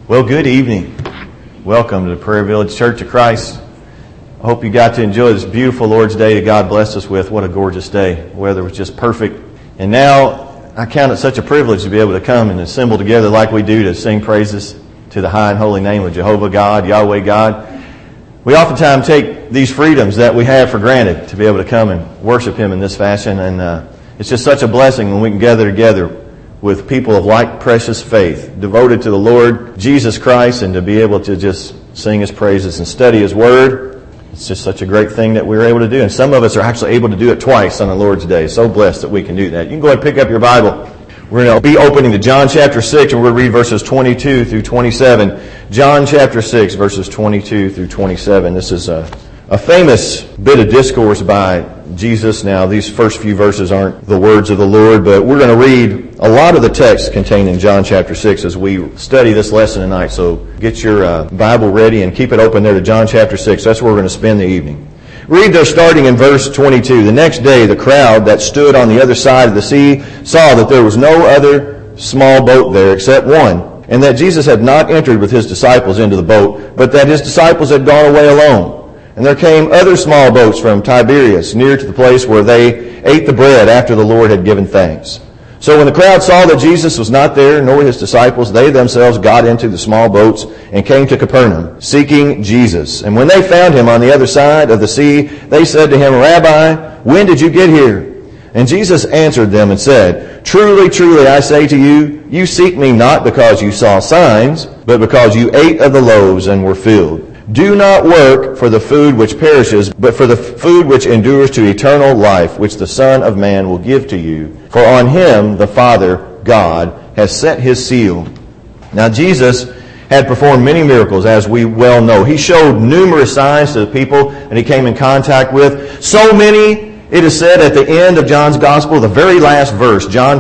Well, good evening. Welcome to the Prairie Village Church of Christ. I hope you got to enjoy this beautiful Lord's Day that God blessed us with. What a gorgeous day. The weather was just perfect. And now I count it such a privilege to be able to come and assemble together like we do to sing praises to the high and holy name of Jehovah God, Yahweh God. We oftentimes take these freedoms that we have for granted to be able to come and worship Him in this fashion. And it's just such a blessing when we can gather together with people of like precious faith, devoted to the Lord Jesus Christ, and to be able to just sing His praises and study His Word. It's just such a great thing that we're able to do. And some of us are actually able to do it twice on the Lord's Day. So blessed that we can do that. You can go ahead and pick up your Bible. We're going to be opening to John chapter 6, and we're going to read verses 22 through 27. John chapter 6, verses 22 through 27. This is a famous bit of discourse by Jesus. Now, these first few verses aren't the words of the Lord, but we're going to read a lot of the text contained in John chapter 6 as we study this lesson tonight. So get your Bible ready and keep it open there to John chapter 6. That's where we're going to spend the evening. Read there starting in verse 22. The next day, the crowd that stood on the other side of the sea saw that there was no other small boat there except one, and that Jesus had not entered with His disciples into the boat, but that His disciples had gone away alone. And there came other small boats from Tiberias, near to the place where they ate the bread after the Lord had given thanks. So when the crowd saw that Jesus was not there, nor His disciples, they themselves got into the small boats and came to Capernaum, seeking Jesus. And when they found Him on the other side of the sea, they said to Him, Rabbi, when did you get here? And Jesus answered them and said, Truly, truly, I say to you, you seek me not because you saw signs, but because you ate of the loaves and were filled. Do not work for the food which perishes, but for the food which endures to eternal life, which the Son of Man will give to you. For on Him the Father, God, has set His seal. Now Jesus had performed many miracles, as we well know. He showed numerous signs to the people that He came in contact with. So many, it is said at the end of John's Gospel, the very last verse, John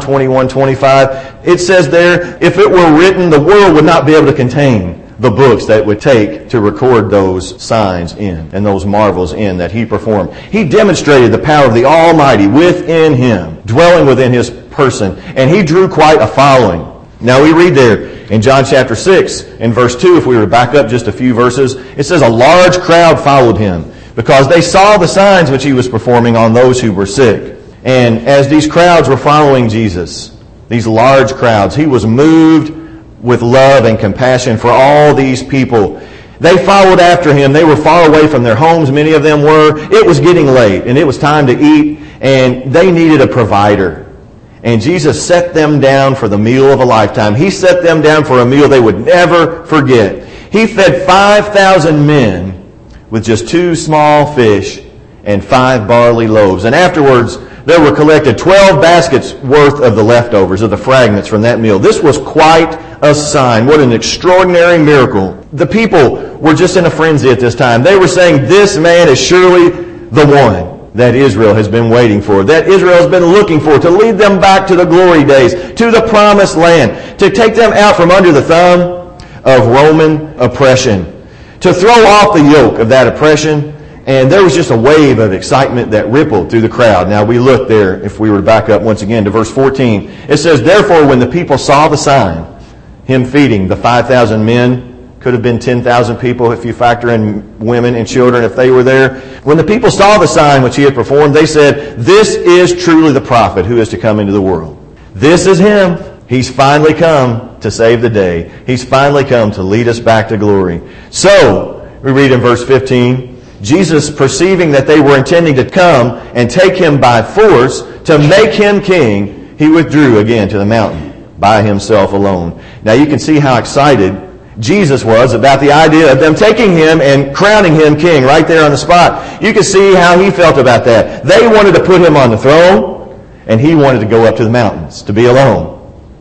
21:25, it says there, if it were written, the world would not be able to contain the books that it would take to record those signs in and those marvels in that He performed. He demonstrated the power of the Almighty within Him, dwelling within His person, and He drew quite a following. Now we read there in John chapter 6, in verse 2, if we were to back up just a few verses, it says a large crowd followed Him because they saw the signs which He was performing on those who were sick. And as these crowds were following Jesus, these large crowds, He was moved with love and compassion for all these people. They followed after Him. They were far away from their homes, many of them were. It was getting late, and it was time to eat, and they needed a provider. And Jesus set them down for the meal of a lifetime. He set them down for a meal they would never forget. He fed 5,000 men with just 2 small fish and 5 barley loaves. And afterwards, there were collected 12 baskets worth of the leftovers, of the fragments from that meal. This was quite a sign. What an extraordinary miracle. The people were just in a frenzy at this time. They were saying, this man is surely the one that Israel has been waiting for, that Israel has been looking for, to lead them back to the glory days, to the promised land, to take them out from under the thumb of Roman oppression, to throw off the yoke of that oppression. And there was just a wave of excitement that rippled through the crowd. Now we look there, if we were to back up once again to verse 14. It says, Therefore when the people saw the sign, Him feeding the 5,000 men, could have been 10,000 people if you factor in women and children if they were there. When the people saw the sign which He had performed, they said, This is truly the prophet who is to come into the world. This is Him. He's finally come to save the day. He's finally come to lead us back to glory. So, we read in verse 15, Jesus, perceiving that they were intending to come and take Him by force to make Him king, He withdrew again to the mountain by Himself alone. Now you can see how excited Jesus was about the idea of them taking Him and crowning Him king right there on the spot. You can see how He felt about that. They wanted to put Him on the throne, and He wanted to go up to the mountains to be alone.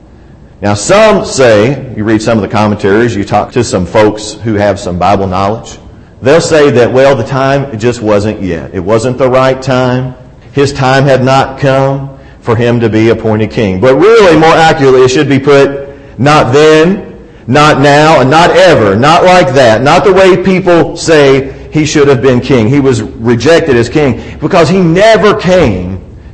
Now some say, you read some of the commentaries, you talk to some folks who have some Bible knowledge, they'll say that, well, the time just wasn't yet. It wasn't the right time. His time had not come for Him to be appointed king. But really, more accurately, it should be put, not then, not now, and not ever. Not like that. Not the way people say He should have been king. He was rejected as king because He never came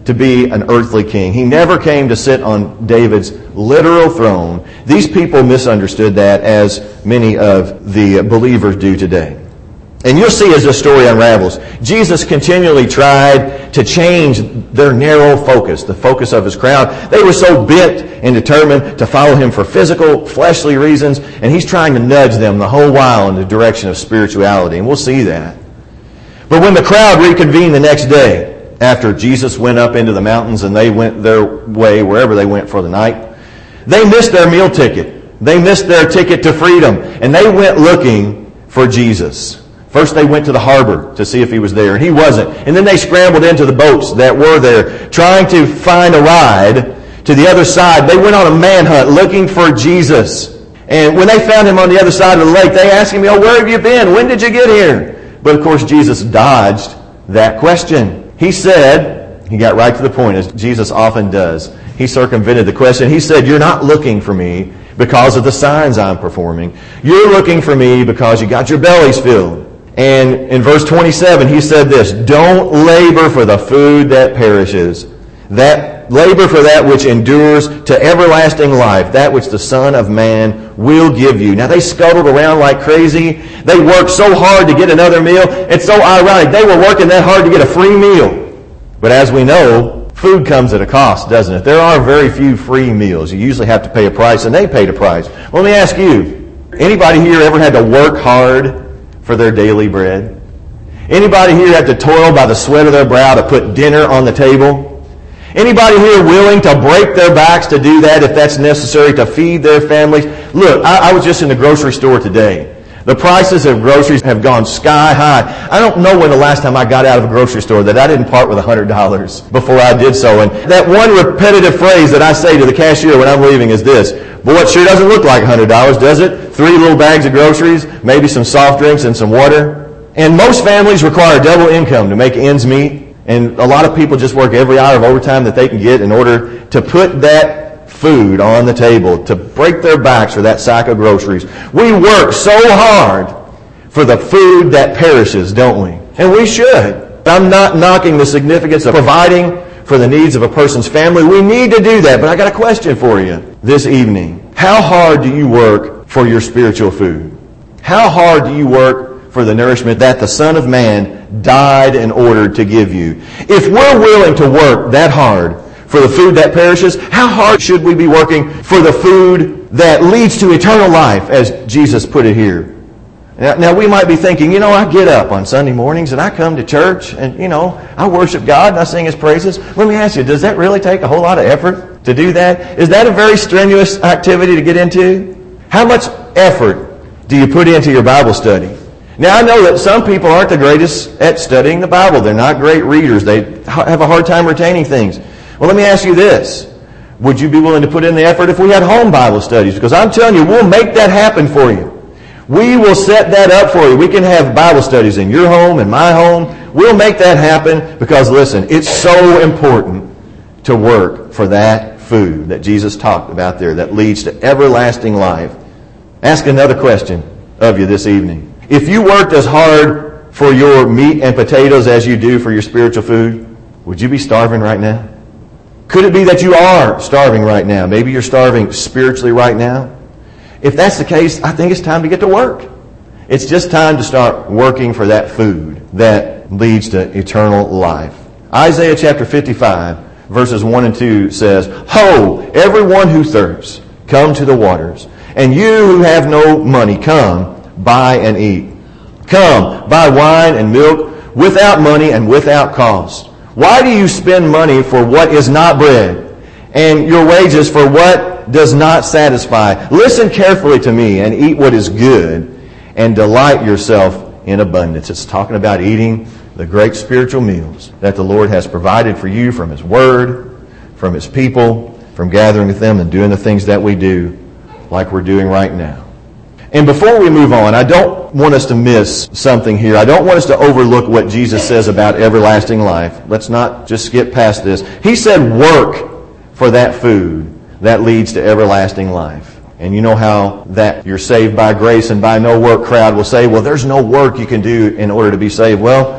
to be an earthly king. He never came to sit on David's literal throne. These people misunderstood that, as many of the believers do today. And you'll see as the story unravels, Jesus continually tried to change their narrow focus, the focus of his crowd. They were so bent and determined to follow him for physical, fleshly reasons, and he's trying to nudge them the whole while in the direction of spirituality, and we'll see that. But when the crowd reconvened the next day, after Jesus went up into the mountains and they went their way wherever they went for the night, they missed their meal ticket. They missed their ticket to freedom, and they went looking for Jesus. First they went to the harbor to see if he was there, and he wasn't. And then they scrambled into the boats that were there, trying to find a ride to the other side. They went on a manhunt looking for Jesus. And when they found him on the other side of the lake, they asked him, where have you been? When did you get here? But of course Jesus dodged that question. He said, he got right to the point, as Jesus often does. He circumvented the question. He said, you're not looking for me because of the signs I'm performing. You're looking for me because you got your bellies filled. And in verse 27, he said this, don't labor for the food that perishes. That labor for that which endures to everlasting life, that which the Son of Man will give you. Now they scuttled around like crazy. They worked so hard to get another meal. It's so ironic. They were working that hard to get a free meal. But as we know, food comes at a cost, doesn't it? There are very few free meals. You usually have to pay a price, and they paid a price. Well, let me ask you, anybody here ever had to work hard for their daily bread? Anybody here had to toil by the sweat of their brow to put dinner on the table? Anybody here willing to break their backs to do that if that's necessary to feed their families? Look, I was just in the grocery store today. The prices of groceries have gone sky high. I don't know when the last time I got out of a grocery store that I didn't part with $100 before I did so. And that one repetitive phrase that I say to the cashier when I'm leaving is this, boy, it sure doesn't look like $100, does it? 3 little bags of groceries, maybe some soft drinks and some water. And most families require double income to make ends meet. And a lot of people just work every hour of overtime that they can get in order to put that food on the table, to break their backs for that sack of groceries. We work so hard for the food that perishes, don't we? And we should. I'm not knocking the significance of providing for the needs of a person's family. We need to do that. But I got a question for you this evening. How hard do you work for your spiritual food? How hard do you work for the nourishment that the Son of Man died in order to give you? If we're willing to work that hard for the food that perishes, how hard should we be working for the food that leads to eternal life, as Jesus put it here? Now we might be thinking, I get up on Sunday mornings and I come to church and, I worship God and I sing His praises. Let me ask you, does that really take a whole lot of effort to do that? Is that a very strenuous activity to get into? How much effort do you put into your Bible study? Now I know that some people aren't the greatest at studying the Bible. They're not great readers. They have a hard time retaining things. Well, let me ask you this. Would you be willing to put in the effort if we had home Bible studies? Because I'm telling you, we'll make that happen for you. We will set that up for you. We can have Bible studies in your home, in my home. We'll make that happen because, listen, it's so important to work for that food that Jesus talked about there that leads to everlasting life. Ask another question of you this evening. If you worked as hard for your meat and potatoes as you do for your spiritual food, would you be starving right now? Could it be that you are starving right now? Maybe you're starving spiritually right now. If that's the case, I think it's time to get to work. It's just time to start working for that food that leads to eternal life. Isaiah chapter 55, verses 1 and 2 says, Ho, everyone who thirsts, come to the waters. And you who have no money, come, buy and eat. Come, buy wine and milk without money and without cost. Why do you spend money for what is not bread, and your wages for what does not satisfy? Listen carefully to me and eat what is good, and delight yourself in abundance. It's talking about eating the great spiritual meals that the Lord has provided for you from His Word, from His people, from gathering with them and doing the things that we do like we're doing right now. And before we move on, I don't want us to miss something here. I don't want us to overlook what Jesus says about everlasting life. Let's not just skip past this. He said work for that food that leads to everlasting life. And you know how that you're saved by grace and by no work crowd will say, well, there's no work you can do in order to be saved. Well,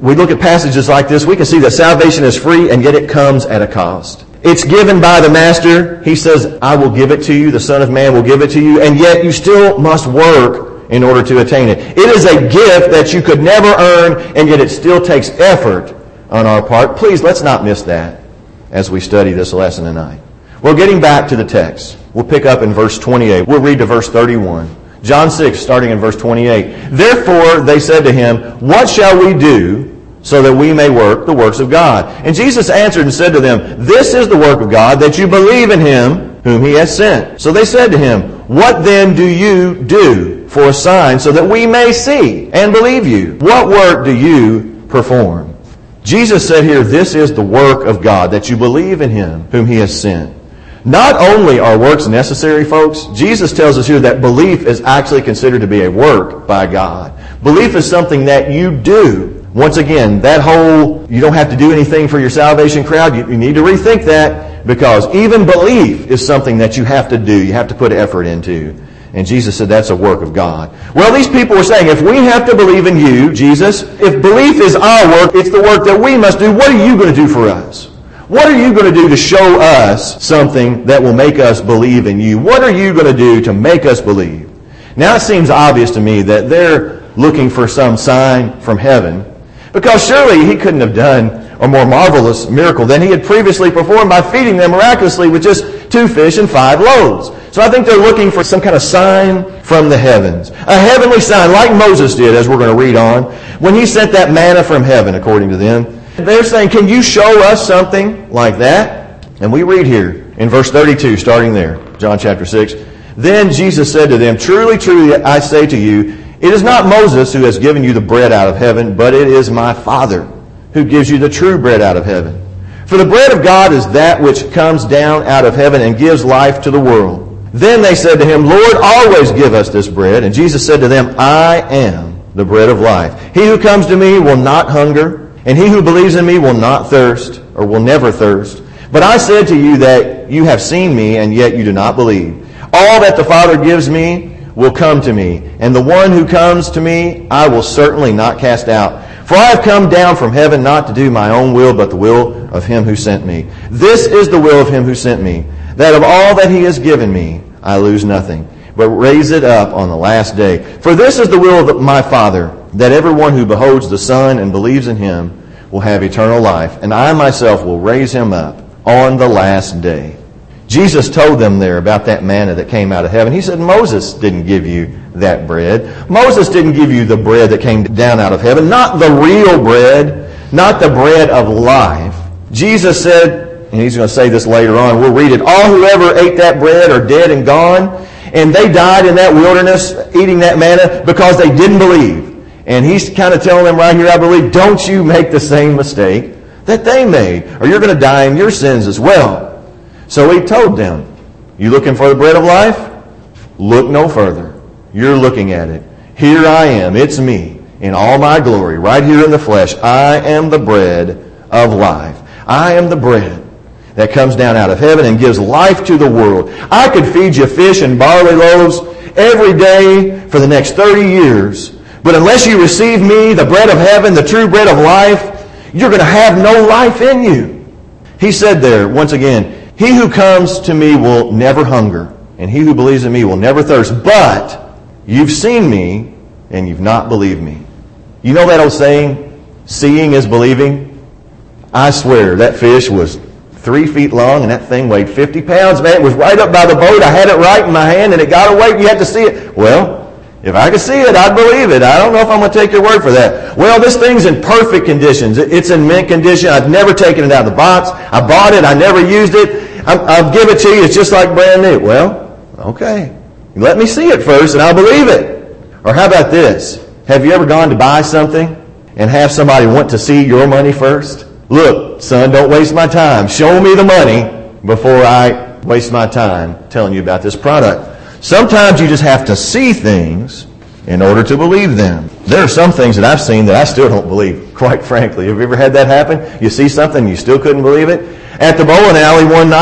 we look at passages like this, we can see that salvation is free, and yet it comes at a cost. It's given by the Master. He says, I will give it to you. The Son of Man will give it to you. And yet you still must work in order to attain it. It is a gift that you could never earn, and yet it still takes effort on our part. Please, let's not miss that as we study this lesson tonight. Well, getting back to the text, we'll pick up in verse 28. We'll read to verse 31. John 6, starting in verse 28. Therefore, they said to him, what shall we do so that we may work the works of God? And Jesus answered and said to them, this is the work of God, that you believe in him whom he has sent. So they said to him, what then do you do for a sign so that we may see and believe you? What work do you perform? Jesus said here, this is the work of God, that you believe in him whom he has sent. Not only are works necessary, folks, Jesus tells us here that belief is actually considered to be a work by God. Belief is something that you do. Once again, that whole, you don't have to do anything for your salvation crowd, you need to rethink that, because even belief is something that you have to do. You have to put effort into. And Jesus said that's a work of God. Well, these people were saying, if we have to believe in you, Jesus, if belief is our work, it's the work that we must do, what are you going to do for us? What are you going to do to show us something that will make us believe in you? What are you going to do to make us believe? Now it seems obvious to me that they're looking for some sign from heaven, because surely he couldn't have done a more marvelous miracle than he had previously performed by feeding them miraculously with just 2 fish and 5 loaves. So I think they're looking for some kind of sign from the heavens. A heavenly sign like Moses did, as we're going to read on, when he sent that manna from heaven, according to them. They're saying, can you show us something like that? And we read here in verse 32, starting there, John chapter 6. Then Jesus said to them, truly, truly, I say to you, it is not Moses who has given you the bread out of heaven, but it is my Father who gives you the true bread out of heaven. For the bread of God is that which comes down out of heaven and gives life to the world. Then they said to him, Lord, always give us this bread. And Jesus said to them, I am the bread of life. He who comes to me will not hunger, and he who believes in me will not thirst, or will never thirst. But I said to you that you have seen me, and yet you do not believe. All that the Father gives me will come to me, and the one who comes to me I will certainly not cast out. For I have come down from heaven not to do my own will, but the will of him who sent me. This is the will of him who sent me, that of all that he has given me I lose nothing, but raise it up on the last day. For this is the will of my Father, that everyone who beholds the Son and believes in him will have eternal life, and I myself will raise him up on the last day. Jesus told them there about that manna that came out of heaven. He said, Moses didn't give you that bread. Moses didn't give you the bread that came down out of heaven, not the real bread, not the bread of life. Jesus said, and he's going to say this later on, we'll read it, all who ever ate that bread are dead and gone, and they died in that wilderness eating that manna because they didn't believe. And he's kind of telling them right here, I believe, don't you make the same mistake that they made, or you're going to die in your sins as well. So he told them, you looking for the bread of life? Look no further. You're looking at it. Here I am. It's me in all my glory, right here in the flesh. I am the bread of life. I am the bread that comes down out of heaven and gives life to the world. I could feed you fish and barley loaves every day for the next 30 years. But unless you receive me, the bread of heaven, the true bread of life, you're going to have no life in you. He said there, once again, he who comes to me will never hunger, and he who believes in me will never thirst. But you've seen me, and you've not believed me. You know that old saying, seeing is believing? I swear, that fish was 3 feet long, and that thing weighed 50 pounds, man. It was right up by the boat. I had it right in my hand, and it got away. You had to see it. Well, if I could see it, I'd believe it. I don't know if I'm going to take your word for that. Well, this thing's in perfect conditions. It's in mint condition. I've never taken it out of the box. I bought it. I never used it. I'll give it to you. It's just like brand new. Well, okay. Let me see it first, and I'll believe it. Or how about this? Have you ever gone to buy something and have somebody want to see your money first? Look, son, don't waste my time. Show me the money before I waste my time telling you about this product. Sometimes you just have to see things in order to believe them. There are some things that I've seen that I still don't believe, quite frankly. Have you ever had that happen? You see something, you still couldn't believe it? At the bowling alley one night,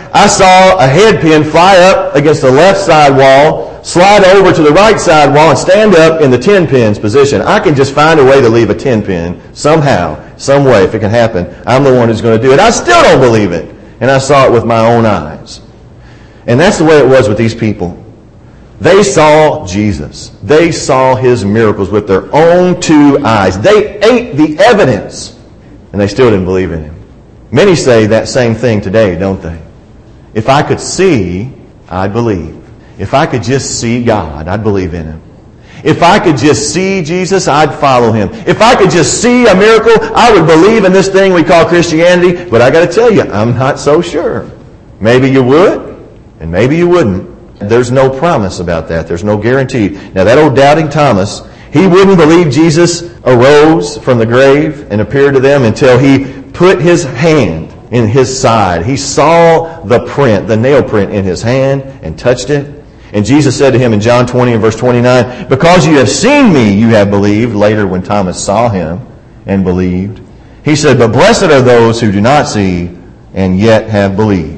I saw a head pin fly up against the left side wall, slide over to the right side wall, and stand up in the 10 pins position. I can just find a way to leave a 10 pin somehow, some way, if it can happen. I'm the one who's going to do it. I still don't believe it. And I saw it with my own eyes. And that's the way it was with these people. They saw Jesus. They saw his miracles with their own two eyes. They ate the evidence, and they still didn't believe in him. Many say that same thing today, don't they? If I could see, I'd believe. If I could just see God, I'd believe in him. If I could just see Jesus, I'd follow him. If I could just see a miracle, I would believe in this thing we call Christianity. But I got to tell you, I'm not so sure. Maybe you would, and maybe you wouldn't. There's no promise about that. There's no guarantee. Now that old doubting Thomas, he wouldn't believe Jesus arose from the grave and appeared to them until he put his hand in his side. He saw the print, the nail print in his hand, and touched it. And Jesus said to him in John 20 and verse 29, because you have seen me, you have believed. Later when Thomas saw him and believed, he said, but blessed are those who do not see and yet have believed.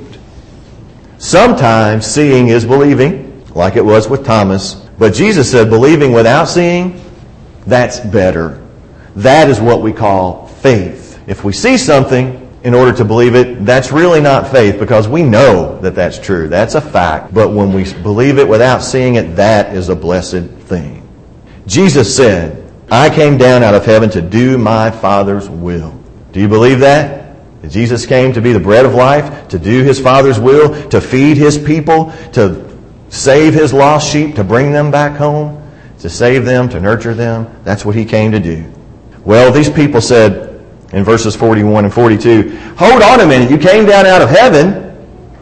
Sometimes seeing is believing, like it was with Thomas. But Jesus said believing without seeing, that's better. That is what we call faith. If we see something in order to believe it, that's really not faith, because we know that that's true. That's a fact. But when we believe it without seeing it, that is a blessed thing. Jesus said, I came down out of heaven to do my Father's will. Do you believe that? That Jesus came to be the bread of life, to do his Father's will, to feed his people, to save his lost sheep, to bring them back home, to save them, to nurture them. That's what he came to do. Well, these people said in verses 41 and 42, hold on a minute, you came down out of heaven.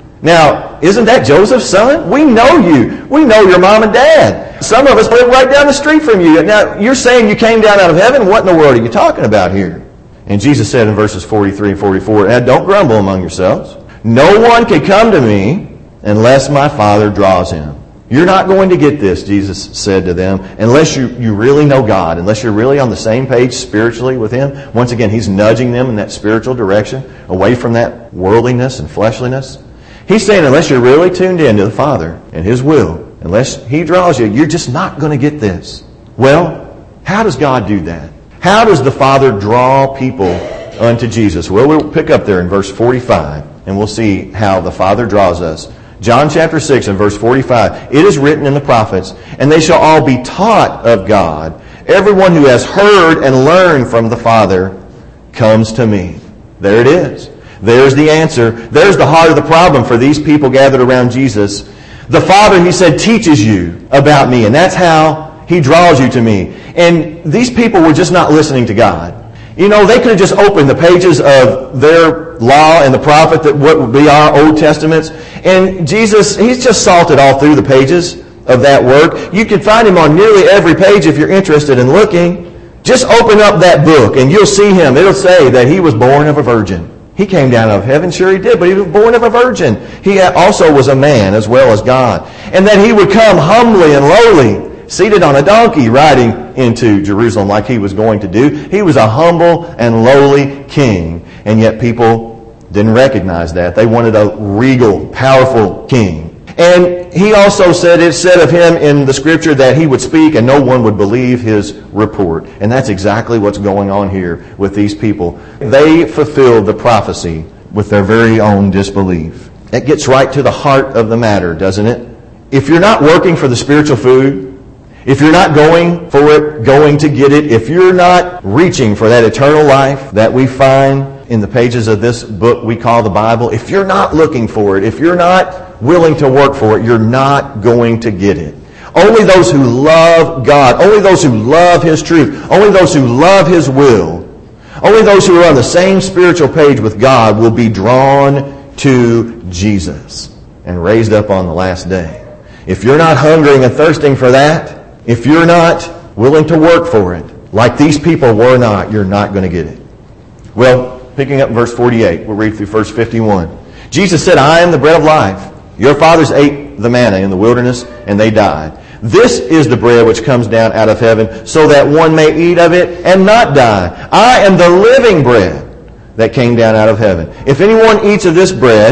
Now, isn't that Joseph's son? We know you. We know your mom and dad. Some of us live right down the street from you. Now, you're saying you came down out of heaven? What in the world are you talking about here? And Jesus said in verses 43 and 44, don't grumble among yourselves. No one can come to me unless my Father draws him. You're not going to get this, Jesus said to them, unless you really know God, unless you're really on the same page spiritually with him. Once again, he's nudging them in that spiritual direction, away from that worldliness and fleshliness. He's saying unless you're really tuned in to the Father and his will, unless he draws you, you're just not going to get this. Well, how does God do that? How does the Father draw people unto Jesus? Well, we'll pick up there in verse 45, and we'll see how the Father draws us. John chapter 6 and verse 45, it is written in the prophets, and they shall all be taught of God. Everyone who has heard and learned from the Father comes to me. There it is. There's the answer. There's the heart of the problem for these people gathered around Jesus. The Father, he said, teaches you about me, and that's how he draws you to me. And these people were just not listening to God. You know, they could have just opened the pages of their law and the prophet, that what would be our Old Testaments. And Jesus, he's just salted all through the pages of that work. You can find him on nearly every page if you're interested in looking. Just open up that book and you'll see him. It'll say that he was born of a virgin. He came down out of heaven, sure he did, but he was born of a virgin. He also was a man as well as God. And that he would come humbly and lowly, seated on a donkey, riding into Jerusalem like he was going to do. He was a humble and lowly king. And yet people didn't recognize that. They wanted a regal, powerful king. And he also said, it said of him in the scripture that he would speak and no one would believe his report. And that's exactly what's going on here with these people. They fulfilled the prophecy with their very own disbelief. It gets right to the heart of the matter, doesn't it? If you're not working for the spiritual food, if you're not going for it, going to get it, if you're not reaching for that eternal life that we find in the pages of this book we call the Bible, if you're not looking for it, if you're not willing to work for it, you're not going to get it. Only those who love God, only those who love his truth, only those who love his will, only those who are on the same spiritual page with God will be drawn to Jesus and raised up on the last day. If you're not hungering and thirsting for that, if you're not willing to work for it, like these people were not, you're not going to get it. Well, picking up verse 48, we'll read through verse 51. Jesus said, I am the bread of life. Your fathers ate the manna in the wilderness, and they died. This is the bread which comes down out of heaven, so that one may eat of it and not die. I am the living bread that came down out of heaven. If anyone eats of this bread,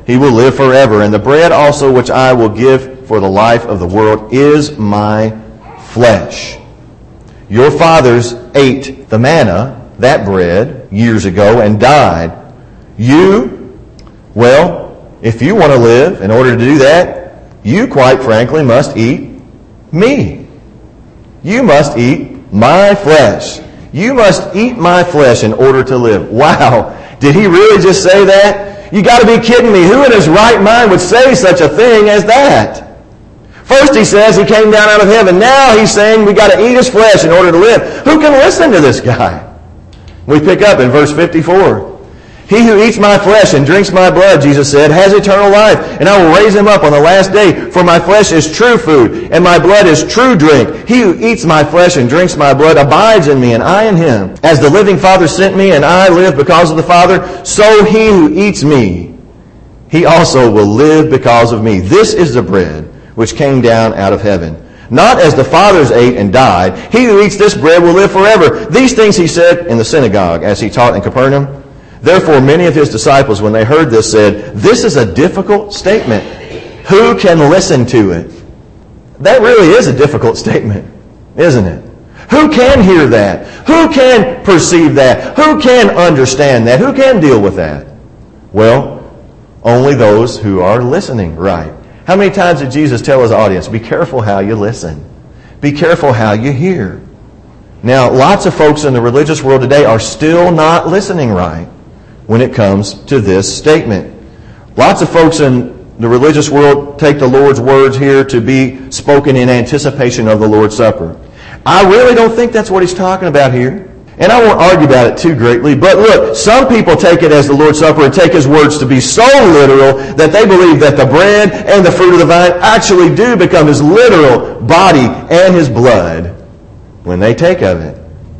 he will live forever. And the bread also which I will give for the life of the world is my flesh. Your fathers ate the manna, that bread, years ago and died. You, well, if you want to live, in order to do that, you quite frankly must eat me. You must eat my flesh. You must eat my flesh in order to live. Wow. Did he really just say that? You got to be kidding me. Who in his right mind would say such a thing as that? First he says he came down out of heaven. Now he's saying we got to eat his flesh in order to live. Who can listen to this guy? We pick up in verse 54. He who eats my flesh and drinks my blood, Jesus said, has eternal life, and I will raise him up on the last day. For my flesh is true food, and my blood is true drink. He who eats my flesh and drinks my blood abides in me, and I in him. As the living Father sent me, and I live because of the Father, so he who eats me, he also will live because of me. This is the bread which came down out of heaven. Not as the fathers ate and died. He who eats this bread will live forever. These things he said in the synagogue as he taught in Capernaum. Therefore, many of his disciples, when they heard this, said, this is a difficult statement. Who can listen to it? That really is a difficult statement, isn't it? Who can hear that? Who can perceive that? Who can understand that? Who can deal with that? Well, only those who are listening right. How many times did Jesus tell his audience, be careful how you listen. Be careful how you hear. Now, lots of folks in the religious world today are still not listening right when it comes to this statement. Lots of folks in the religious world take the Lord's words here to be spoken in anticipation of the Lord's Supper. I really don't think that's what he's talking about here. And I won't argue about it too greatly, but look, some people take it as the Lord's Supper and take his words to be so literal that they believe that the bread and the fruit of the vine actually do become his literal body and his blood when they take of it.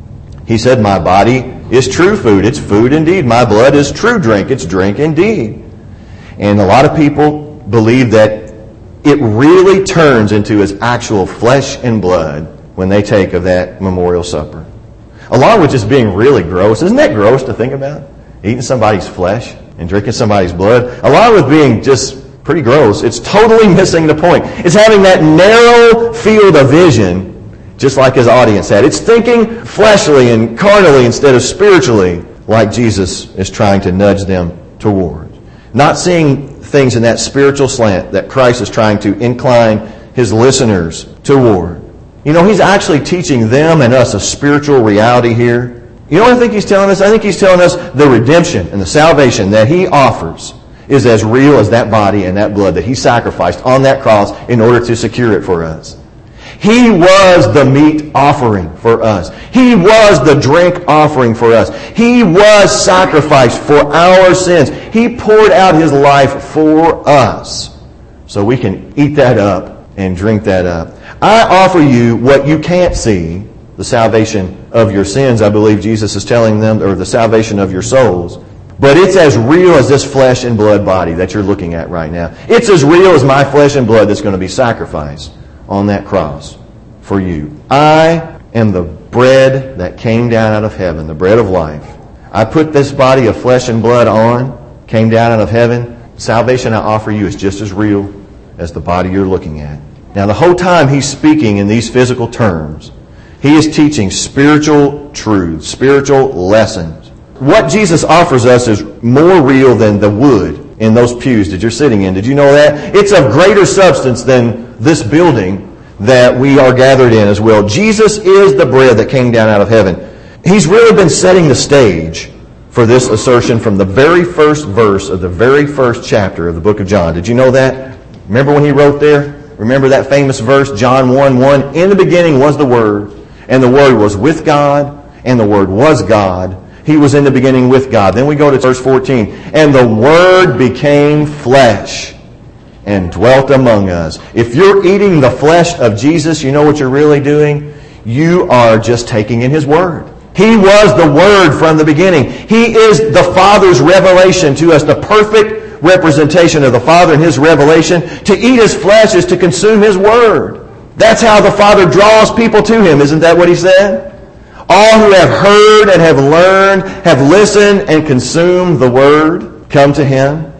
He said, my body is true food. It's food indeed. My blood is true drink. It's drink indeed. And a lot of people believe that it really turns into his actual flesh and blood when they take of that memorial supper. Along with just being really gross. Isn't that gross to think about? Eating somebody's flesh and drinking somebody's blood. Along with being just pretty gross, it's totally missing the point. It's having that narrow field of vision, just like his audience had. It's thinking fleshly and carnally instead of spiritually, like Jesus is trying to nudge them towards. Not seeing things in that spiritual slant that Christ is trying to incline his listeners toward. You know, he's actually teaching them and us a spiritual reality here. You know what I think he's telling us? I think he's telling us the redemption and the salvation that he offers is as real as that body and that blood that he sacrificed on that cross in order to secure it for us. He was the meat offering for us. He was the drink offering for us. He was sacrificed for our sins. He poured out his life for us so we can eat that up and drink that up. I offer you what you can't see, the salvation of your sins, I believe Jesus is telling them, or the salvation of your souls. But it's as real as this flesh and blood body that you're looking at right now. It's as real as my flesh and blood that's going to be sacrificed on that cross for you. I am the bread that came down out of heaven, the bread of life. I put this body of flesh and blood on, came down out of heaven. Salvation I offer you is just as real as the body you're looking at. Now, the whole time he's speaking in these physical terms, he is teaching spiritual truths, spiritual lessons. What Jesus offers us is more real than the wood in those pews that you're sitting in. Did you know that? It's of greater substance than this building that we are gathered in as well. Jesus is the bread that came down out of heaven. He's really been setting the stage for this assertion from the very first verse of the very first chapter of the book of John. Did you know that? Remember when he wrote there? Remember that famous verse, John 1:1? In the beginning was the Word, and the Word was with God, and the Word was God. He was in the beginning with God. Then we go to verse 14. And the Word became flesh and dwelt among us. If you're eating the flesh of Jesus, you know what you're really doing? You are just taking in his Word. He was the Word from the beginning. He is the Father's revelation to us, the perfect representation of the Father and his revelation. To eat his flesh is to consume his Word. That's how the Father draws people to him. Isn't that what he said? All who have heard and have learned, have listened and consumed the Word, come to him.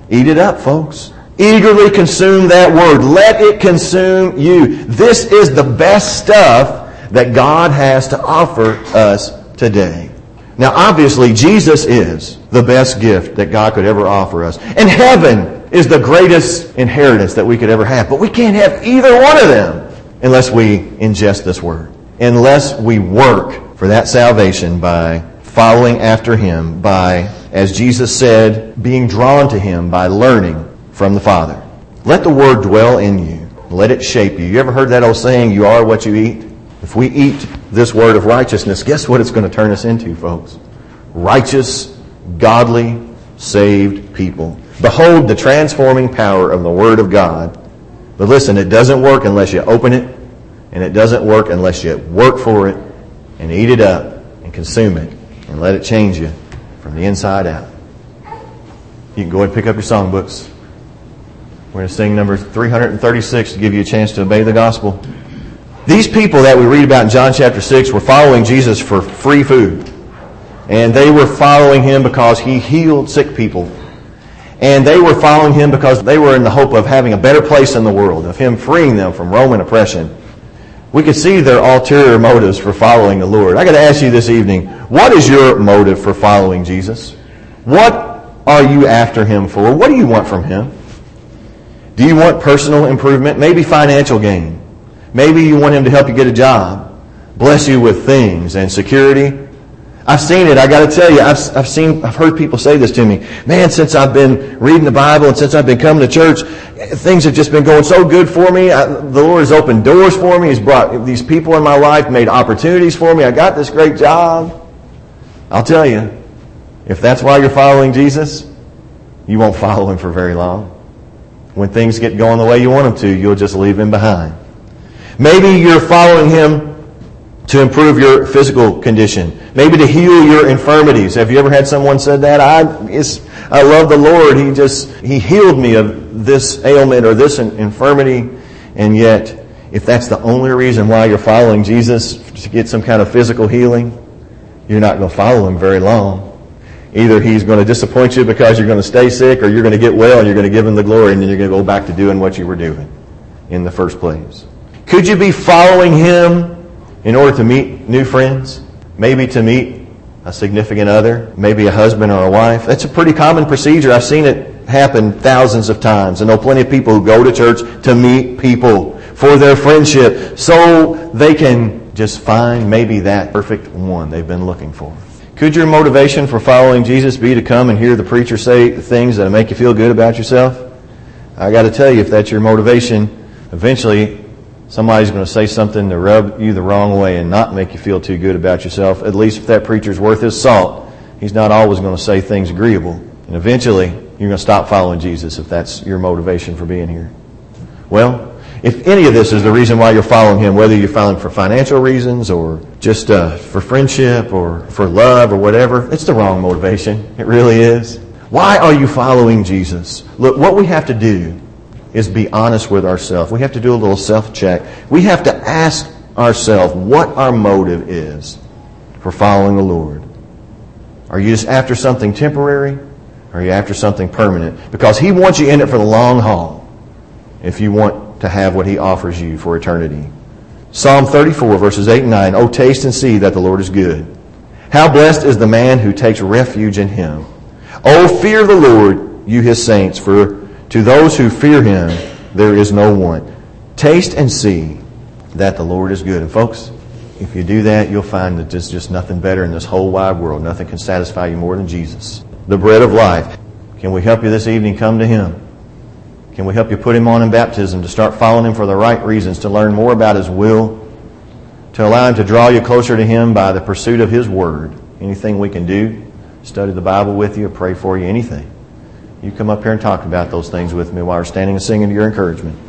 Eat it up, folks. Eagerly consume that Word. Let it consume you. This is the best stuff that God has to offer us today. Now, obviously, Jesus is the best gift that God could ever offer us. And heaven is the greatest inheritance that we could ever have. But we can't have either one of them unless we ingest this Word. Unless we work for that salvation by following after Him, by, as Jesus said, being drawn to Him by learning from the Father. Let the Word dwell in you. Let it shape you. You ever heard that old saying, you are what you eat? If we eat this Word of righteousness, guess what it's going to turn us into, folks? Righteous, godly, saved people. Behold the transforming power of the Word of God. But listen, it doesn't work unless you open it, and it doesn't work unless you work for it and eat it up and consume it and let it change you from the inside out. You can go ahead and pick up your songbooks. We're going to sing number 336 to give you a chance to obey the gospel. These people that we read about in John chapter 6 were following Jesus for free food. And they were following Him because He healed sick people. And they were following Him because they were in the hope of having a better place in the world, of Him freeing them from Roman oppression. We could see their ulterior motives for following the Lord. I got to ask you this evening, what is your motive for following Jesus? What are you after Him for? What do you want from Him? Do you want personal improvement? Maybe financial gain. Maybe you want Him to help you get a job, bless you with things and security. I've seen it. I got to tell you, I've heard people say this to me. Man, since I've been reading the Bible and since I've been coming to church, things have just been going so good for me. The Lord has opened doors for me. He's brought these people in my life, made opportunities for me. I got this great job. I'll tell you, if that's why you're following Jesus, you won't follow Him for very long. When things get going the way you want them to, you'll just leave Him behind. Maybe you're following Him to improve your physical condition. Maybe to heal your infirmities. Have you ever had someone said that? I love the Lord. He healed me of this ailment or this infirmity. And yet, if that's the only reason why you're following Jesus, to get some kind of physical healing, you're not going to follow Him very long. Either He's going to disappoint you because you're going to stay sick, or you're going to get well and you're going to give Him the glory, and then you're going to go back to doing what you were doing in the first place. Could you be following Him in order to meet new friends? Maybe to meet a significant other, maybe a husband or a wife. That's a pretty common procedure. I've seen it happen thousands of times. I know plenty of people who go to church to meet people for their friendship so they can just find maybe that perfect one they've been looking for. Could your motivation for following Jesus be to come and hear the preacher say things that make you feel good about yourself? I got to tell you, if that's your motivation, eventually somebody's going to say something to rub you the wrong way and not make you feel too good about yourself. At least if that preacher's worth his salt, he's not always going to say things agreeable. And eventually, you're going to stop following Jesus if that's your motivation for being here. Well, if any of this is the reason why you're following Him, whether you're following for financial reasons or just for friendship or for love or whatever, it's the wrong motivation. It really is. Why are you following Jesus? Look, what we have to do is be honest with ourselves. We have to do a little self-check. We have to ask ourselves what our motive is for following the Lord. Are you just after something temporary? Or are you after something permanent? Because He wants you in it for the long haul if you want to have what He offers you for eternity. Psalm 34, verses 8 and 9. Oh, taste and see that the Lord is good. How blessed is the man who takes refuge in Him. Oh, fear the Lord, you His saints, for to those who fear Him, there is no want. Taste and see that the Lord is good. And folks, if you do that, you'll find that there's just nothing better in this whole wide world. Nothing can satisfy you more than Jesus, the bread of life. Can we help you this evening? Come to Him. Can we help you put Him on in baptism, to start following Him for the right reasons, to learn more about His will, to allow Him to draw you closer to Him by the pursuit of His Word? Anything we can do, study the Bible with you, pray for you, anything. You come up here and talk about those things with me while we're standing and singing to your encouragement.